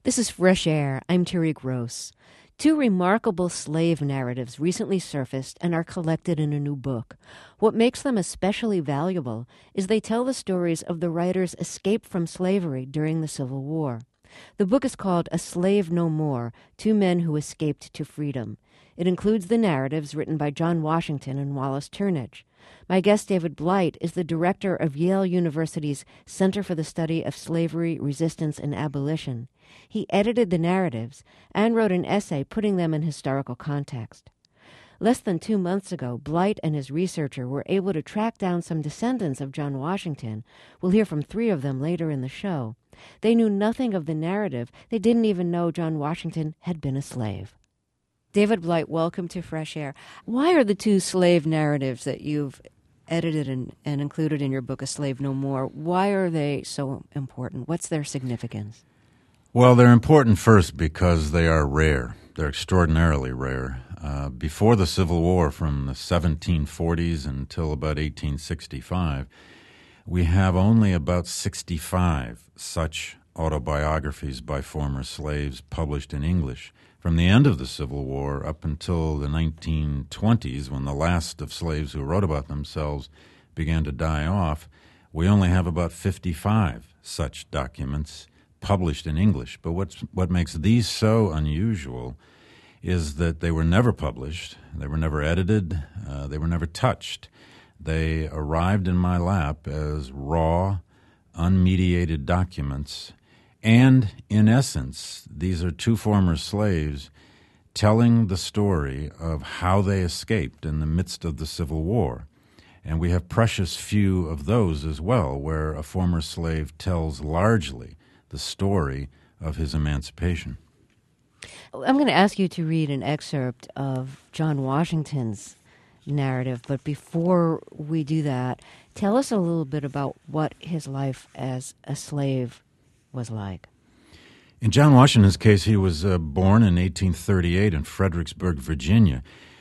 This is Fresh Air. I'm Terry Gross. Two remarkable slave narratives recently surfaced and are collected in a new book. What makes them especially valuable is they tell the stories of the writer's escape from slavery during the Civil War. The book is called A Slave No More: Two Men Who Escaped to Freedom. It includes the narratives written by John Washington and Wallace Turnage. My guest, David Blight, is the director of Yale University's Center for the Study of Slavery, Resistance, and Abolition. He edited the narratives and wrote an essay putting them in historical context. Less than 2 months ago, Blight and his researcher were able to track down some descendants of John Washington. We'll hear from 3 of them later in the show. They knew nothing of the narrative. They didn't even know John Washington had been a slave. David Blight, welcome to Fresh Air. Why are the 2 slave narratives that you've edited and included in your book, A Slave No More, why are they so important? What's their significance? Well, they're important first because they are rare. They're extraordinarily rare. Before the Civil War, from the 1740s until about 1865, we have only about 65 such autobiographies by former slaves published in English. From the end of the Civil War up until the 1920s, when the last of slaves who wrote about themselves began to die off, we only have about 55 such documents published in English. But what makes these so unusual is that they were never published, they were never edited, they were never touched. They arrived in my lap as raw, unmediated documents. And, in essence, these are 2 former slaves telling the story of how they escaped in the midst of the Civil War. And we have precious few of those as well, where a former slave tells largely the story of his emancipation. I'm going to ask you to read an excerpt of John Washington's narrative, but before we do that, tell us a little bit about what his life as a slave was like. In John Washington's case, he was born in 1838 in Fredericksburg, Virginia.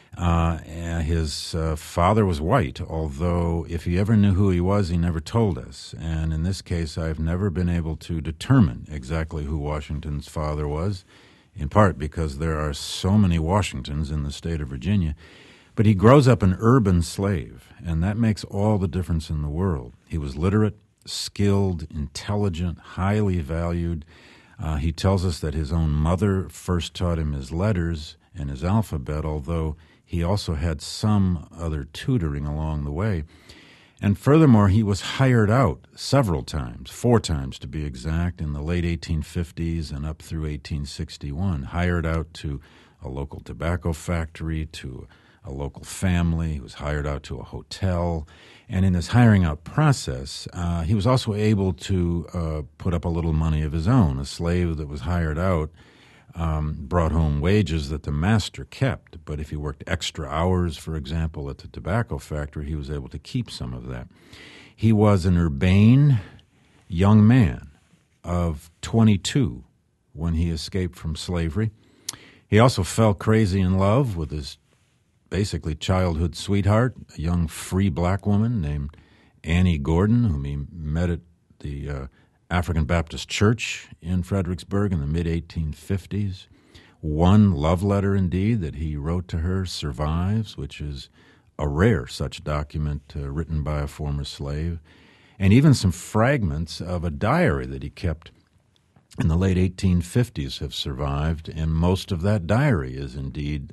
His father was white, although if he ever knew who he was, he never told us. And in this case, I've never been able to determine exactly who Washington's father was, in part because there are so many Washingtons in the state of Virginia. But he grows up an urban slave, and that makes all the difference in the world. He was literate, skilled, intelligent, highly valued. He tells us that his own mother first taught him his letters and his alphabet, although he also had some other tutoring along the way. And furthermore, he was hired out several times, 4 times to be exact, in the late 1850s and up through 1861, hired out to a local tobacco factory, to a local family. He was hired out to a hotel. And in this hiring out process, he was also able to put up a little money of his own. A slave that was hired out brought home wages that the master kept. But if he worked extra hours, for example, at the tobacco factory, he was able to keep some of that. He was an urbane young man of 22 when he escaped from slavery. He also fell crazy in love with his basically childhood sweetheart, a young free black woman named Annie Gordon, whom he met at the African Baptist Church in Fredericksburg in the mid-1850s. One love letter, indeed, that he wrote to her survives, which is a rare such document written by a former slave, and even some fragments of a diary that he kept in the late 1850s have survived, and most of that diary is indeed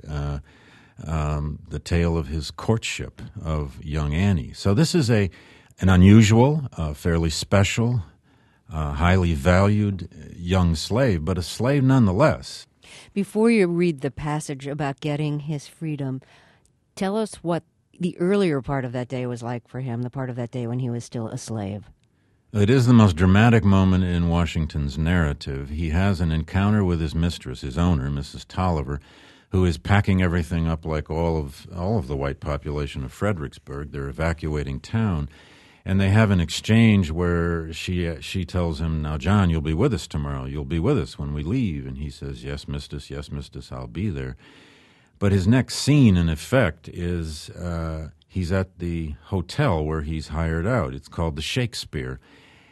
the tale of his courtship of young Annie. So this is an unusual, fairly special, highly valued young slave, but a slave nonetheless. Before you read the passage about getting his freedom, tell us what the earlier part of that day was like for him, the part of that day when he was still a slave. It is the most dramatic moment in Washington's narrative. He has an encounter with his mistress, his owner, Mrs. Tolliver, who is packing everything up like all of the white population of Fredericksburg. They're evacuating town, and they have an exchange where she tells him, "Now, John, you'll be with us tomorrow. You'll be with us when we leave." And he says, yes, mistress, I'll be there." But his next scene, in effect, is he's at the hotel where he's hired out. It's called the Shakespeare.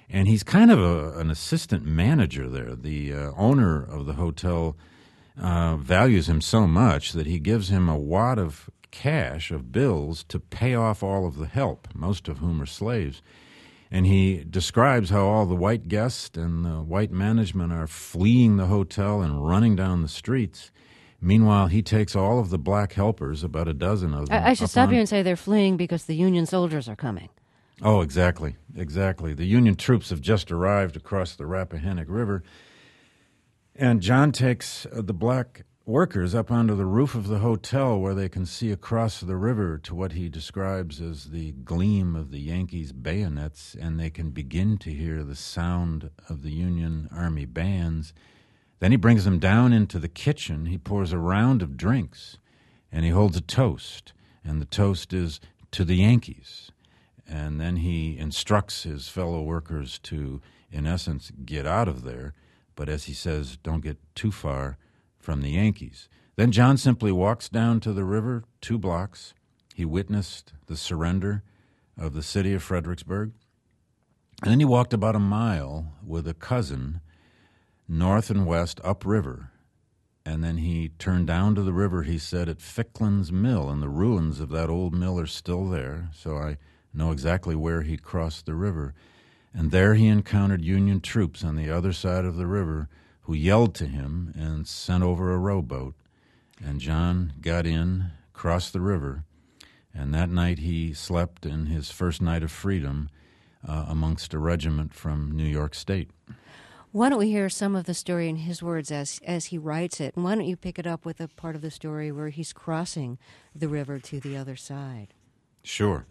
And he's kind of an assistant manager there. The owner of the hotel values him so much that he gives him a wad of cash, of bills, to pay off all of the help, most of whom are slaves. And he describes how all the white guests and the white management are fleeing the hotel and running down the streets. Meanwhile, he takes all of the black helpers, about a dozen of them. I should stop you and say they're fleeing because the Union soldiers are coming. Oh, exactly. The Union troops have just arrived across the Rappahannock River, and John takes the black workers up onto the roof of the hotel where they can see across the river to what he describes as the gleam of the Yankees' bayonets, and they can begin to hear the sound of the Union Army bands. Then he brings them down into the kitchen. He pours a round of drinks, and he holds a toast, and the toast is to the Yankees. And then he instructs his fellow workers to, in essence, get out of there, but as he says, don't get too far from the Yankees. Then John simply walks down to the river 2 blocks. He witnessed the surrender of the city of Fredericksburg. And then he walked about a mile with a cousin north and west upriver. And then he turned down to the river, he said, at Ficklin's Mill, and the ruins of that old mill are still there, so I know exactly where he crossed the river. And there he encountered Union troops on the other side of the river who yelled to him and sent over a rowboat. And John got in, crossed the river, and that night he slept in his first night of freedom amongst a regiment from New York State. Why don't we hear some of the story in his words as he writes it? And why don't you pick it up with a part of the story where he's crossing the river to the other side? Sure.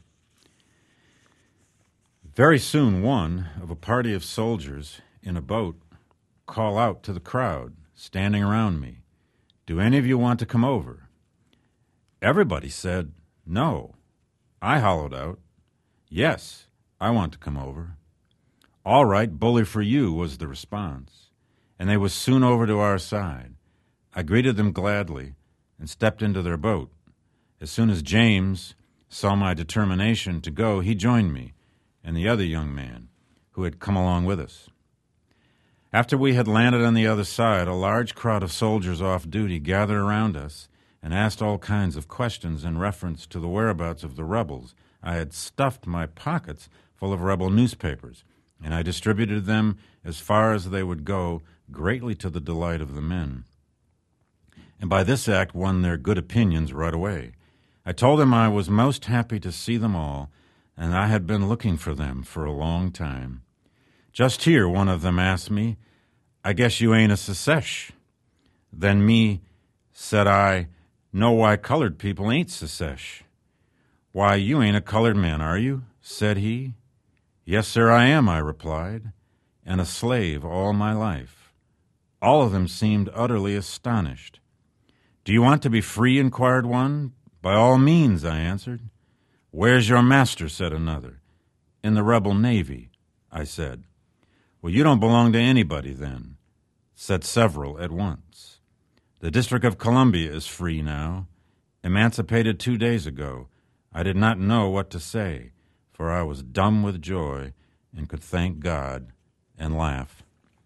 Very soon one of a party of soldiers in a boat call out to the crowd standing around me, "Do any of you want to come over?" Everybody said, "No." I hollowed out, "Yes, I want to come over." "All right, bully for you," was the response, and they was soon over to our side. I greeted them gladly and stepped into their boat. As soon as James saw my determination to go, he joined me and the other young man who had come along with us. After we had landed on the other side, a large crowd of soldiers off duty gathered around us and asked all kinds of questions in reference to the whereabouts of the rebels. I had stuffed my pockets full of rebel newspapers, and I distributed them as far as they would go, greatly to the delight of the men. And by this act won their good opinions right away. I told them I was most happy to see them all, and I had been looking for them for a long time. "Just here," one of them asked me, "I guess you ain't a Secesh." "Then me," said I, "know why colored people ain't Secesh." "Why, you ain't a colored man, are you?" said he. "Yes, sir, I am," I replied, "and a slave all my life." All of them seemed utterly astonished. "Do you want to be free?" inquired one. "By all means," I answered. "Where's your master?" said another. "In the rebel navy," I said. "Well, you don't belong to anybody then," said several at once. "The District of Columbia is free now, emancipated 2 days ago." I did not know what to say, for I was dumb with joy and could thank God and laugh.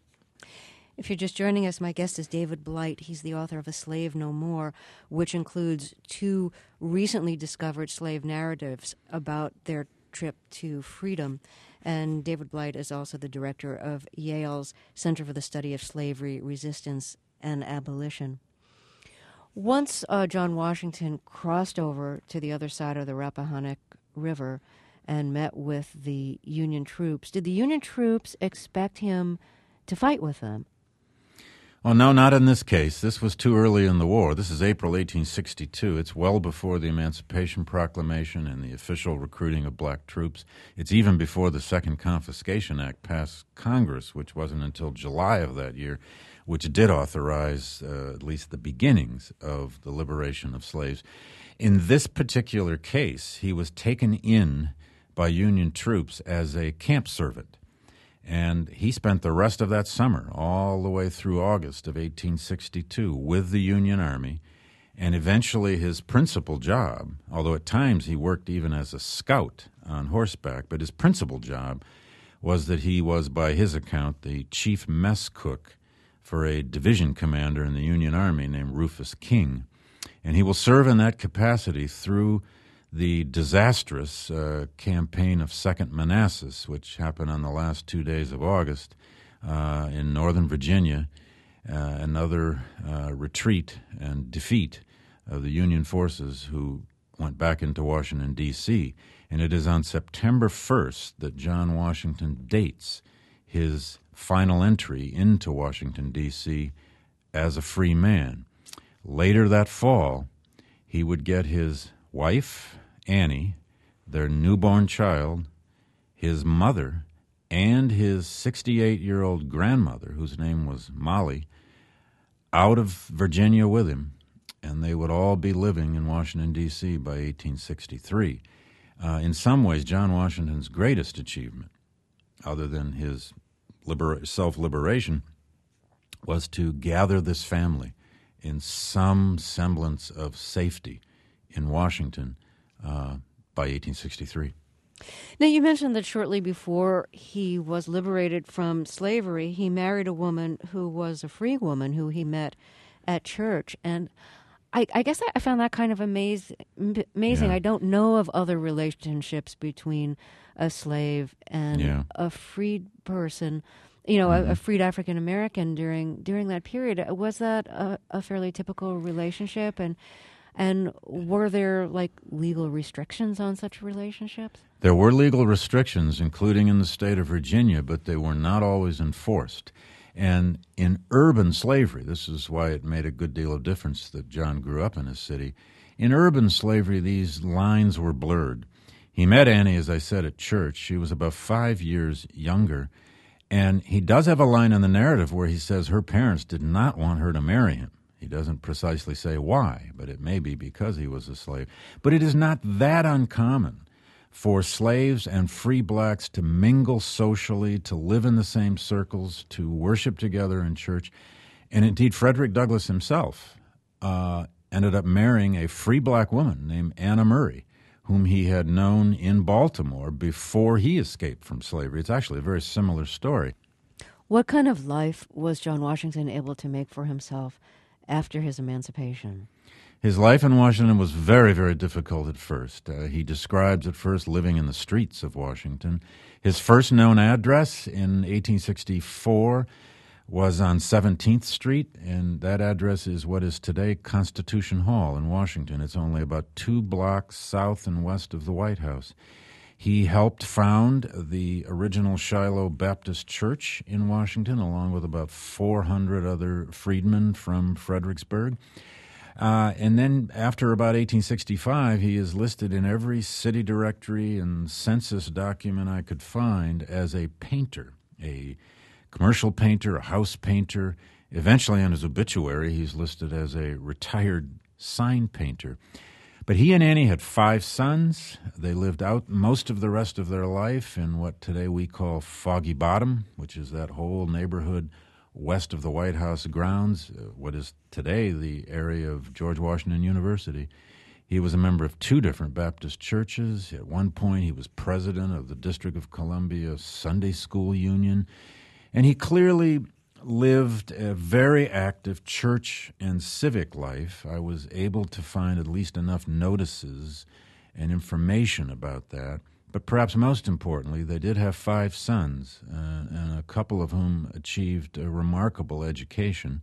If you're just joining us, my guest is David Blight. He's the author of A Slave No More, which includes 2 recently discovered slave narratives about their trip to freedom. And David Blight is also the director of Yale's Center for the Study of Slavery, Resistance, and Abolition. Once John Washington crossed over to the other side of the Rappahannock River and met with the Union troops, did the Union troops expect him to fight with them? Well, no, not in this case. This was too early in the war. This is April 1862. It's well before the Emancipation Proclamation and the official recruiting of black troops. It's even before the Second Confiscation Act passed Congress, which wasn't until July of that year, which did authorize at least the beginnings of the liberation of slaves. In this particular case, he was taken in by Union troops as a camp servant. And he spent the rest of that summer, all the way through August of 1862, with the Union Army. And eventually his principal job, although at times he worked even as a scout on horseback, but his principal job was that he was, by his account, the chief mess cook for a division commander in the Union Army named Rufus King. And he will serve in that capacity through the disastrous campaign of Second Manassas, which happened on the last 2 days of August in northern Virginia, another retreat and defeat of the Union forces who went back into Washington, D.C. And it is on September 1st that John Washington dates his final entry into Washington, D.C. as a free man. Later that fall, he would get his wife, Annie, their newborn child, his mother, and his 68-year-old grandmother, whose name was Molly, out of Virginia with him, and they would all be living in Washington, D.C. by 1863. In some ways, John Washington's greatest achievement, other than his self-liberation, was to gather this family in some semblance of safety in Washington by 1863. Now, you mentioned that shortly before he was liberated from slavery, he married a woman who was a free woman who he met at church. And I guess I found that kind of amazing. Yeah. I don't know of other relationships between a slave and a freed person, a freed African American during that period. Was that a fairly typical relationship? And were there legal restrictions on such relationships? There were legal restrictions, including in the state of Virginia, but they were not always enforced. And in urban slavery, this is why it made a good deal of difference that John grew up in a city. In urban slavery, these lines were blurred. He met Annie, as I said, at church. She was about 5 years younger. And he does have a line in the narrative where he says her parents did not want her to marry him. He doesn't precisely say why, but it may be because he was a slave. But it is not that uncommon for slaves and free blacks to mingle socially, to live in the same circles, to worship together in church. And indeed, Frederick Douglass himself ended up marrying a free black woman named Anna Murray, whom he had known in Baltimore before he escaped from slavery. It's actually a very similar story. What kind of life was John Washington able to make for himself after his emancipation? His life in Washington was very, very difficult at first. He describes at first living in the streets of Washington. His first known address in 1864 was on 17th Street, and that address is what is today Constitution Hall in Washington. It's only about 2 blocks south and west of the White House. He helped found the original Shiloh Baptist Church in Washington, along with about 400 other freedmen from Fredericksburg. And then after about 1865, he is listed in every city directory and census document I could find as a painter, a commercial painter, a house painter. Eventually on his obituary, he's listed as a retired sign painter. But he and Annie had 5 sons. They lived out most of the rest of their life in what today we call Foggy Bottom, which is that whole neighborhood west of the White House grounds, what is today the area of George Washington University. He was a member of 2 different Baptist churches. At one point, he was president of the District of Columbia Sunday School Union. And he clearly lived a very active church and civic life. I was able to find at least enough notices and information about that. But perhaps most importantly, they did have 5 sons, and a couple of whom achieved a remarkable education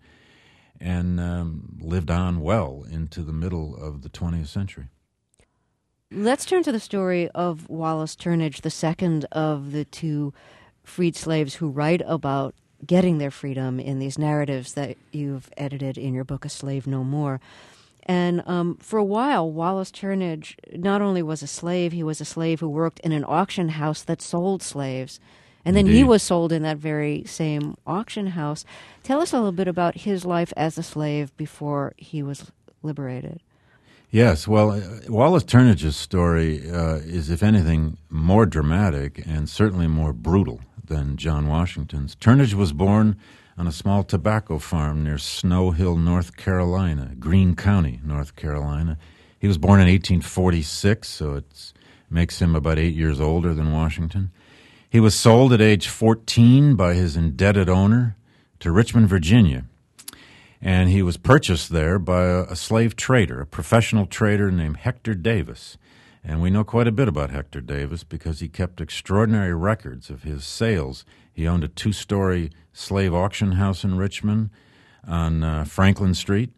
and lived on well into the middle of the 20th century. Let's turn to the story of Wallace Turnage, the second of the 2 freed slaves who write about getting their freedom in these narratives that you've edited in your book, A Slave No More. And for a while, Wallace Turnage not only was a slave, he was a slave who worked in an auction house that sold slaves. And then he was sold in that very same auction house. Tell us a little bit about his life as a slave before he was liberated. Yes, well, Wallace Turnage's story is, if anything, more dramatic and certainly more brutal than John Washington's. Turnage was born on a small tobacco farm near Snow Hill, North Carolina, Greene County, North Carolina. He was born in 1846, so it makes him about 8 years older than Washington. He was sold at age 14 by his indebted owner to Richmond, Virginia, and he was purchased there by a slave trader, a professional trader named Hector Davis. And we know quite a bit about Hector Davis because he kept extraordinary records of his sales. He owned a 2-story slave auction house in Richmond on Franklin Street.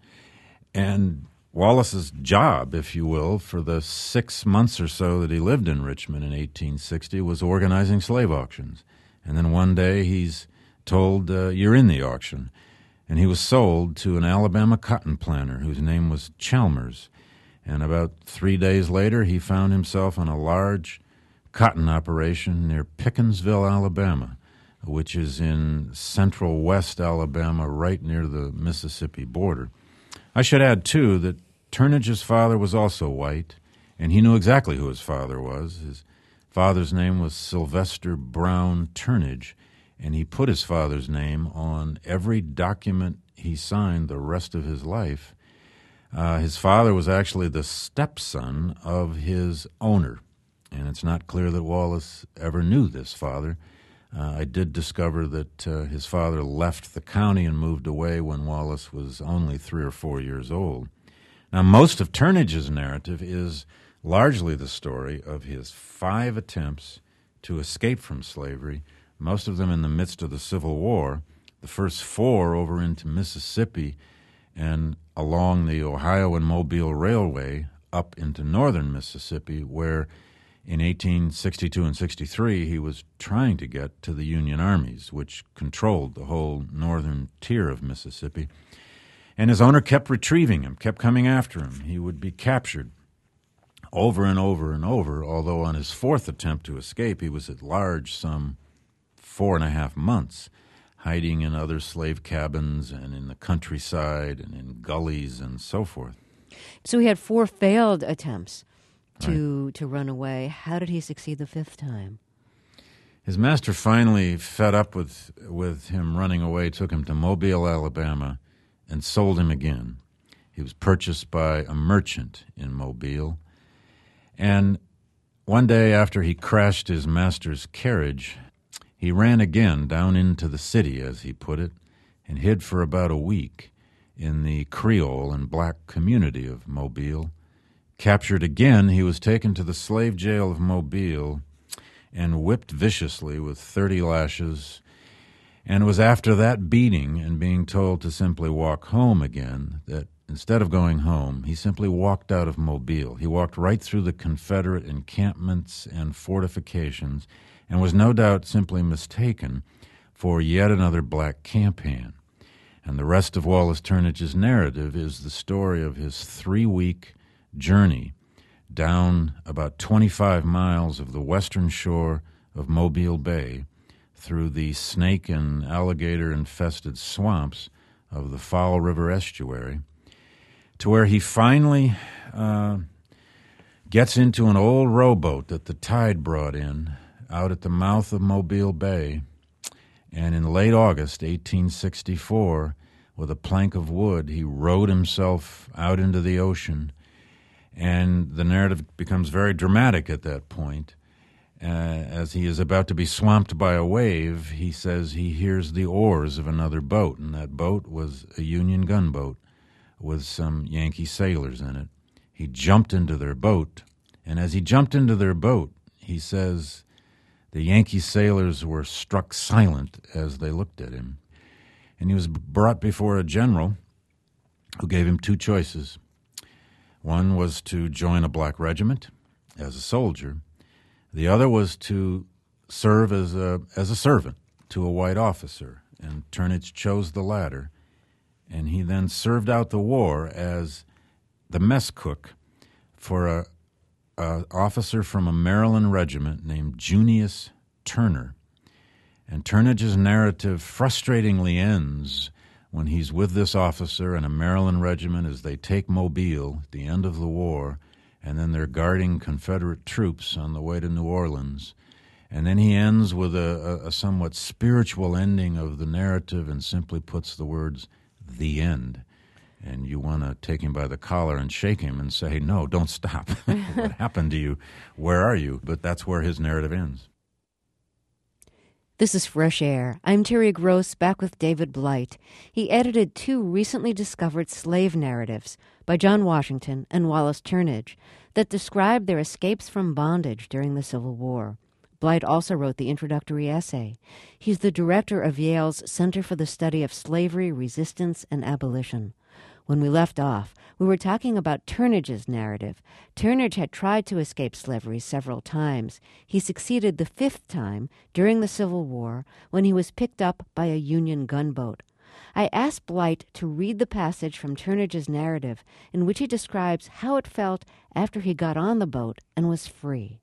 And Wallace's job, if you will, for the 6 months or so that he lived in Richmond in 1860 was organizing slave auctions. And then one day he's told, you're in the auction. And he was sold to an Alabama cotton planter whose name was Chalmers. And about 3 days later, he found himself on a large cotton operation near Pickensville, Alabama, which is in central west Alabama, right near the Mississippi border. I should add, too, that Turnage's father was also white, and he knew exactly who his father was. His father's name was Sylvester Brown Turnage, and he put his father's name on every document he signed the rest of his life. His father was actually the stepson of his owner, and it's not clear that Wallace ever knew this father. I did discover that his father left the county and moved away when Wallace was only 3 or 4 years old. Now, most of Turnage's narrative is largely the story of his 5 attempts to escape from slavery, most of them in the midst of the Civil War, the first 4 over into Mississippi and along the Ohio and Mobile Railway up into northern Mississippi, where in 1862 and 63 he was trying to get to the Union armies, which controlled the whole northern tier of Mississippi. And his owner kept retrieving him, kept coming after him. He would be captured over and over and over, although on his 4th attempt to escape, he was at large some 4.5 months, hiding in other slave cabins and in the countryside and in gullies and so forth. So he had 4 failed attempts to run away. How did he succeed the 5th time? His master finally, fed up with him running away, took him to Mobile, Alabama, and sold him again. He was purchased by a merchant in Mobile. And one day after he crashed his master's carriage, he ran again down into the city, as he put it, and hid for about a week in the Creole and black community of Mobile. Captured again, he was taken to the slave jail of Mobile and whipped viciously with 30 lashes, and it was after that beating and being told to simply walk home again that instead of going home, he simply walked out of Mobile. He walked right through the Confederate encampments and fortifications and was no doubt simply mistaken for yet another black camp hand. And the rest of Wallace Turnage's narrative is the story of his 3-week journey down about 25 miles of the western shore of Mobile Bay through the snake and alligator-infested swamps of the Foul River estuary to where he finally gets into an old rowboat that the tide brought in out at the mouth of Mobile Bay, and in late August 1864, with a plank of wood, he rowed himself out into the ocean, and the narrative becomes very dramatic at that point. As he is about to be swamped by a wave, he says he hears the oars of another boat, and that boat was a Union gunboat with some Yankee sailors in it. He jumped into their boat, and as he jumped into their boat, he says the Yankee sailors were struck silent as they looked at him. And he was brought before a general who gave him 2 choices. One was to join a black regiment as a soldier. The other was to serve as a servant to a white officer, and Turnage chose the latter. And he then served out the war as the mess cook for a officer from a Maryland regiment named Junius Turner. And Turnage's narrative frustratingly ends when he's with this officer in a Maryland regiment as they take Mobile at the end of the war, and then they're guarding Confederate troops on the way to New Orleans. And then he ends with a somewhat spiritual ending of the narrative and simply puts the words, "the end." And you want to take him by the collar and shake him and say, no, don't stop. What happened to you? Where are you? But that's where his narrative ends. This is Fresh Air. I'm Terry Gross, back with David Blight. He edited 2 recently discovered slave narratives by John Washington and Wallace Turnage that describe their escapes from bondage during the Civil War. Blight also wrote the introductory essay. He's the director of Yale's Center for the Study of Slavery, Resistance, and Abolition. When we left off, we were talking about Turnage's narrative. Turnage had tried to escape slavery several times. He succeeded the 5th time during the Civil War when he was picked up by a Union gunboat. I asked Blight to read the passage from Turnage's narrative in which he describes how it felt after he got on the boat and was free.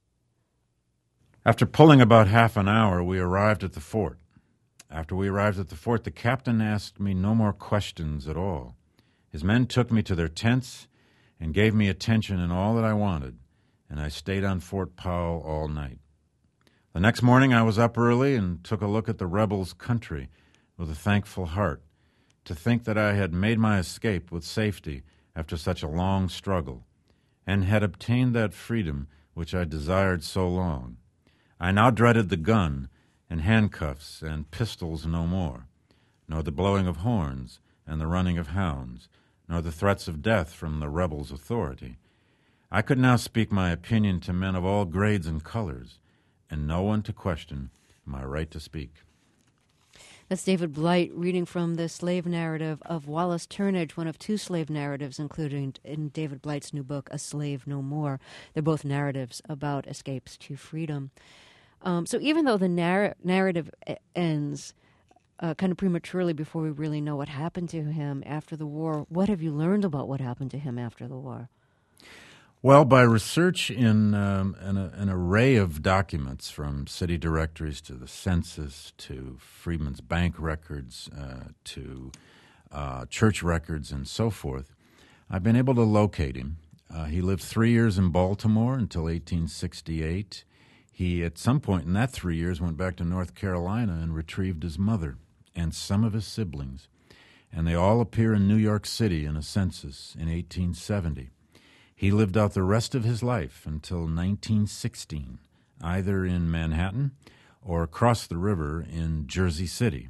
After pulling about half an hour, we arrived at the fort. After we arrived at the fort, the captain asked me no more questions at all. His men took me to their tents and gave me attention and all that I wanted, and I stayed on Fort Powell all night. The next morning I was up early and took a look at the rebels' country with a thankful heart, to think that I had made my escape with safety after such a long struggle, and had obtained that freedom which I desired so long. I now dreaded the gun and handcuffs and pistols no more, nor the blowing of horns and the running of hounds, nor the threats of death from the rebels' authority. I could now speak my opinion to men of all grades and colors, and no one to question my right to speak. That's David Blight reading from the slave narrative of Wallace Turnage, one of 2 slave narratives included in David Blight's new book, A Slave No More. They're both narratives about escapes to freedom. So even though the narrative ends kind of prematurely before we really know what happened to him after the war, what have you learned about what happened to him after the war? Well, by research in an array of documents, from city directories to the census to Freedmen's Bank records to church records and so forth, I've been able to locate him. He lived 3 years in Baltimore until 1868. He, at some point in that 3 years, went back to North Carolina and retrieved his mother and some of his siblings, and they all appear in New York City in a census in 1870. He lived out the rest of his life until 1916, either in Manhattan or across the river in Jersey City.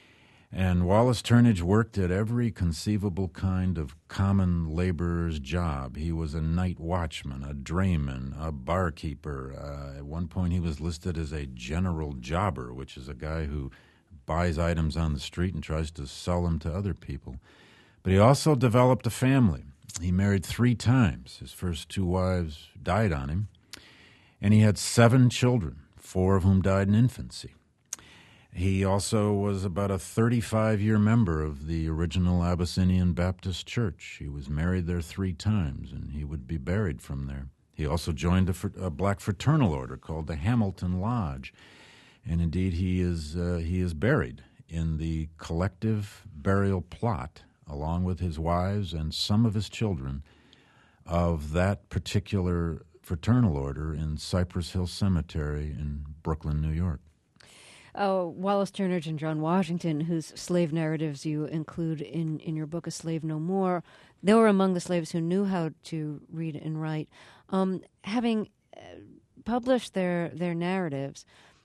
And Wallace Turnage worked at every conceivable kind of common laborer's job. He was a night watchman, a drayman, a barkeeper. At one point he was listed as a general jobber, which is a guy who buys items on the street and tries to sell them to other people. But he also developed a family. He married 3 times. His first 2 wives died on him. And he had 7 children, 4 of whom died in infancy. He also was about a 35-year member of the original Abyssinian Baptist Church. He was married there 3 times, and he would be buried from there. He also joined a black fraternal order called the Hamilton Lodge. And indeed, he is buried in the collective burial plot, along with his wives and some of his children, of that particular fraternal order in Cypress Hill Cemetery in Brooklyn, New York. Wallace Turnage and John Washington, whose slave narratives you include in your book, A Slave No More, they were among the slaves who knew how to read and write. Having published their narratives,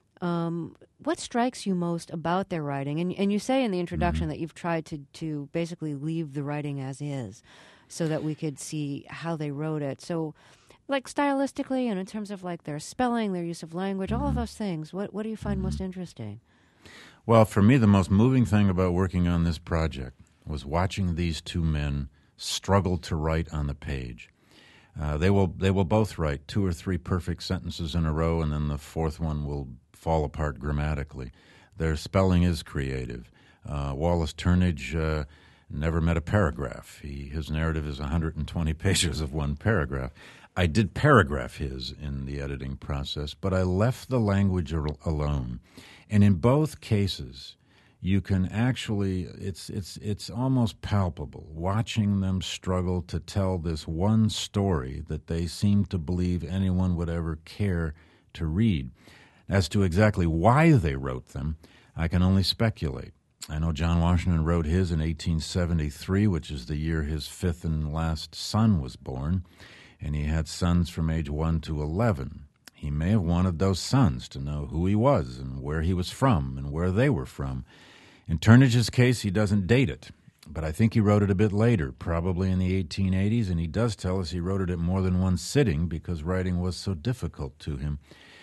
what strikes you most about their writing? And you say in the introduction that you've tried to basically leave the writing as is so that we could see how they wrote it. So, like stylistically and in terms of like their spelling, their use of language, all of those things, what do you find most interesting? Well, for me, the most moving thing about working on this project was watching these 2 men struggle to write on the page. They will both write 2 or 3 perfect sentences in a row, and then the 4th one will fall apart grammatically. Their spelling is creative. Wallace Turnage never met a paragraph. His narrative is 120 pages of one paragraph. I did paragraph his in the editing process, but I left the language alone. And in both cases, you can actually, it's almost palpable, watching them struggle to tell this one story that they seem to believe anyone would ever care to read. As to exactly why they wrote them, I can only speculate. I know John Washington wrote his in 1873, which is the year his 5th and last son was born, and he had sons from age 1 to 11. He may have wanted those sons to know who he was and where he was from and where they were from. In Turnage's case, he doesn't date it, but I think he wrote it a bit later, probably in the 1880s, and he does tell us he wrote it at more than one sitting because writing was so difficult to him.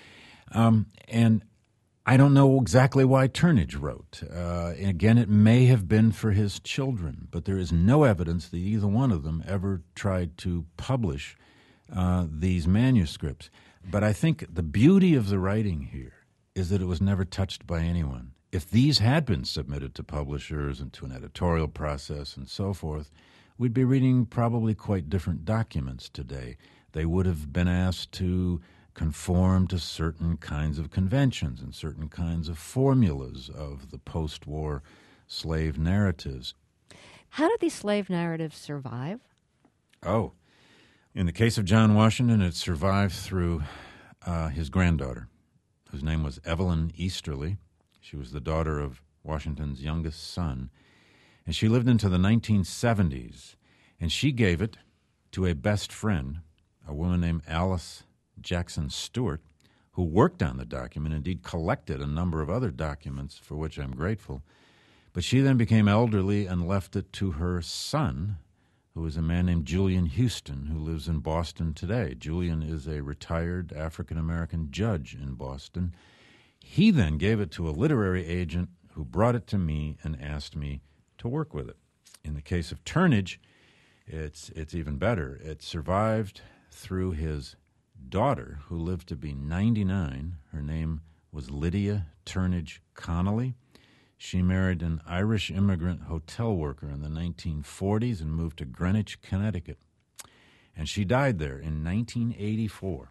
And I don't know exactly why Turnage wrote. Again, it may have been for his children, but there is no evidence that either one of them ever tried to publish these manuscripts. But I think the beauty of the writing here is that it was never touched by anyone. If these had been submitted to publishers and to an editorial process and so forth, we'd be reading probably quite different documents today. They would have been asked to conform to certain kinds of conventions and certain kinds of formulas of the post-war slave narratives. How did these slave narratives survive? Oh, in the case of John Washington, it survived through his granddaughter, whose name was Evelyn Easterly. She was the daughter of Washington's youngest son, and she lived into the 1970s, and she gave it to a best friend, a woman named Alice Jackson Stewart, who worked on the document, indeed collected a number of other documents for which I'm grateful. But she then became elderly and left it to her son, who is a man named Julian Houston, who lives in Boston today. Julian is a retired African-American judge in Boston. He then gave it to a literary agent who brought it to me and asked me to work with it. In the case of Turnage, it's even better. It survived through his daughter, who lived to be 99. Her name was Lydia Turnage Connolly. She married an Irish immigrant hotel worker in the 1940s and moved to Greenwich, Connecticut. And she died there in 1984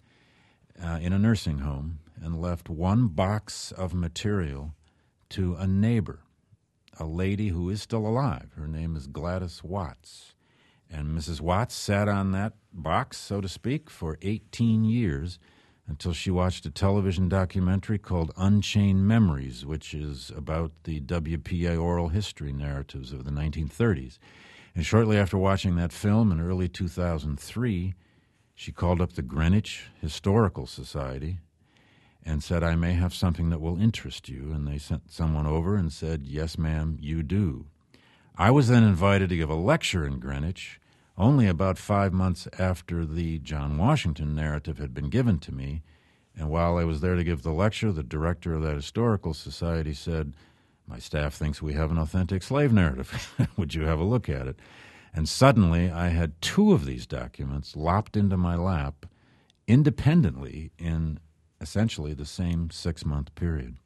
in a nursing home and left one box of material to a neighbor, a lady who is still alive. Her name is Gladys Watts. And Mrs. Watts sat on that box, so to speak, for 18 years until she watched a television documentary called Unchained Memories, which is about the WPA oral history narratives of the 1930s. And shortly after watching that film in early 2003, she called up the Greenwich Historical Society and said, "I may have something that will interest you." And they sent someone over and said, "Yes, ma'am, you do." I was then invited to give a lecture in Greenwich only about 5 months after the John Washington narrative had been given to me. And while I was there to give the lecture, the director of that historical society said, "My staff thinks we have an authentic slave narrative. Would you have a look at it?" And suddenly I had 2 of these documents lopped into my lap independently in essentially the same 6-month period.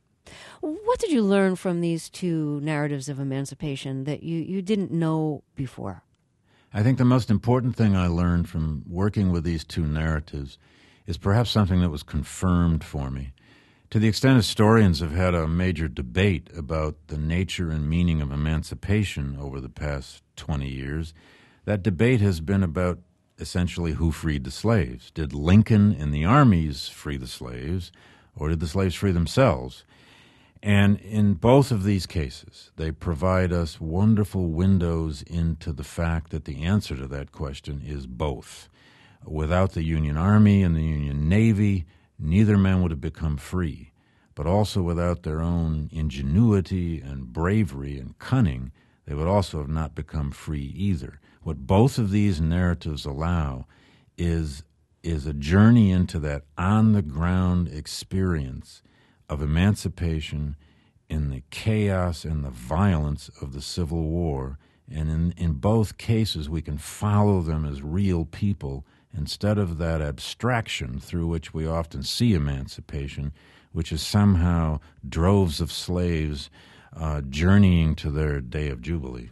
What did you learn from these 2 narratives of emancipation that you didn't know before? I think the most important thing I learned from working with these 2 narratives is perhaps something that was confirmed for me. To the extent historians have had a major debate about the nature and meaning of emancipation over the past 20 years, that debate has been about essentially who freed the slaves. Did Lincoln and the armies free the slaves, or did the slaves free themselves? And in both of these cases, they provide us wonderful windows into the fact that the answer to that question is both. Without the Union Army and the Union Navy, neither man would have become free. But also without their own ingenuity and bravery and cunning, they would also have not become free either. What both of these narratives allow is a journey into that on-the-ground experience of emancipation in the chaos and the violence of the Civil War. And in both cases, we can follow them as real people instead of that abstraction through which we often see emancipation, which is somehow droves of slaves journeying to their day of jubilee.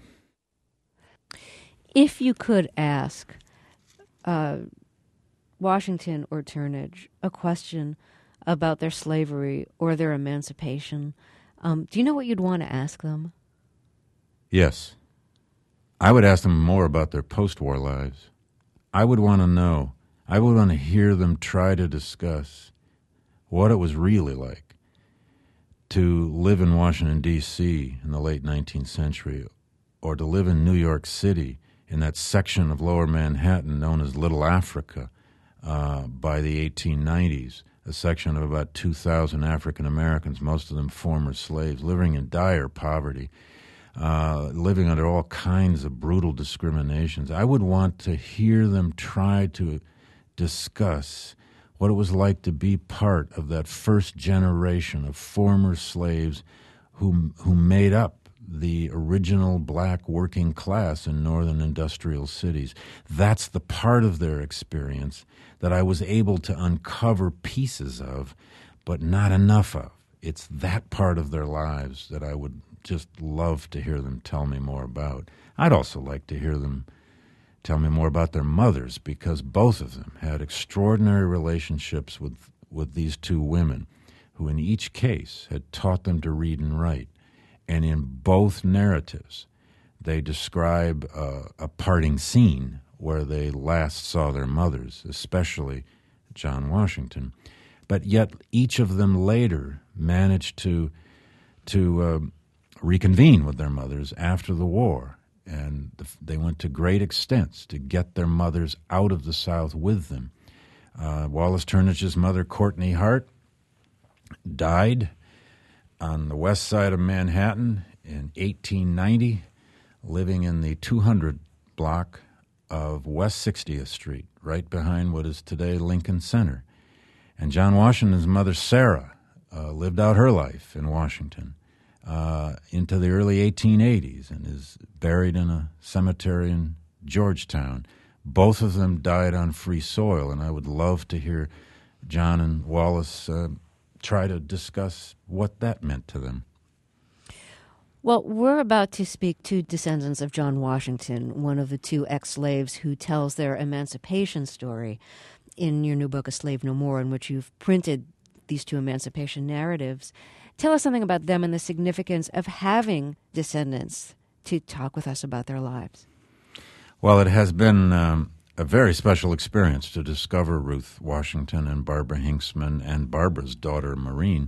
If you could ask Washington or Turnage a question about their slavery or their emancipation, do you know what you'd want to ask them? Yes. I would ask them more about their post-war lives. I would want to know. I would want to hear them try to discuss what it was really like to live in Washington, D.C. in the late 19th century, or to live in New York City in that section of lower Manhattan known as Little Africa by the 1890s. A section of about 2,000 African Americans, most of them former slaves, living in dire poverty, living under all kinds of brutal discriminations. I would want to hear them try to discuss what it was like to be part of that first generation of former slaves who made up the original black working class in northern industrial cities. That's the part of their experience that I was able to uncover pieces of, but not enough of. It's that part of their lives that I would just love to hear them tell me more about. I'd also like to hear them tell me more about their mothers, because both of them had extraordinary relationships with these two women, who in each case had taught them to read and write. And in both narratives, they describe a parting scene where they last saw their mothers, especially John Washington. But yet each of them later managed to reconvene with their mothers after the war. And they went to great extents to get their mothers out of the South with them. Wallace Turnage's mother, Courtney Hart, died on the west side of Manhattan in 1890, living in the 200 block of West 60th Street, right behind what is today Lincoln Center. And John Washington's mother, Sarah, lived out her life in Washington into the early 1880s and is buried in a cemetery in Georgetown. Both of them died on free soil, and I would love to hear John and Wallace try to discuss what that meant to them. Well, we're about to speak to descendants of John Washington, one of the two ex-slaves who tells their emancipation story in your new book, A Slave No More, in which you've printed these two emancipation narratives. Tell us something about them and the significance of having descendants to talk with us about their lives. Well, it has been a very special experience to discover Ruth Washington and Barbara Hinksman and Barbara's daughter, Maureen.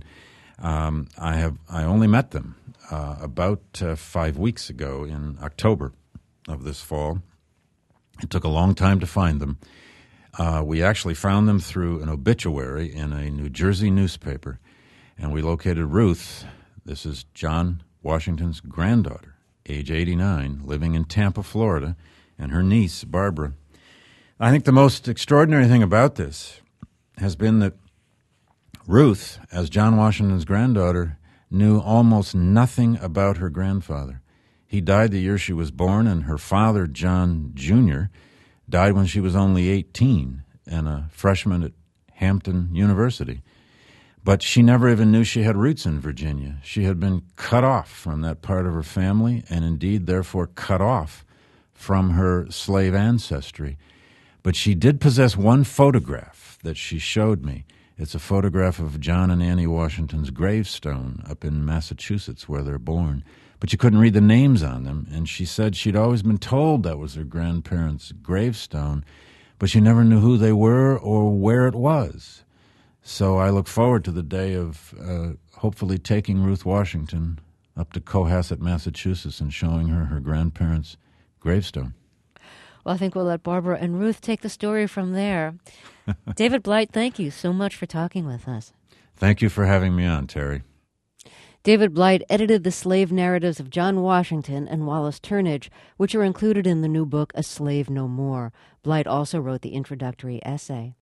I only met them about 5 weeks ago in October of this fall. It took a long time to find them. We actually found them through an obituary in a New Jersey newspaper, and we located Ruth. This is John Washington's granddaughter, age 89, living in Tampa, Florida, and her niece, Barbara. I think the most extraordinary thing about this has been that Ruth, as John Washington's granddaughter, knew almost nothing about her grandfather. He died the year she was born, and her father, John Jr., died when she was only 18 and a freshman at Hampton University. But she never even knew she had roots in Virginia. She had been cut off from that part of her family and indeed therefore cut off from her slave ancestry. But she did possess one photograph that she showed me. It's a photograph of John and Annie Washington's gravestone up in Massachusetts where they're born. But you couldn't read the names on them, and she said she'd always been told that was her grandparents' gravestone, but she never knew who they were or where it was. So I look forward to the day of hopefully taking Ruth Washington up to Cohasset, Massachusetts, and showing her her grandparents' gravestone. Well, I think we'll let Barbara and Ruth take the story from there. David Blight, thank you so much for talking with us. Thank you for having me on, Terry. David Blight edited the slave narratives of John Washington and Wallace Turnage, which are included in the new book, A Slave No More. Blight also wrote the introductory essay.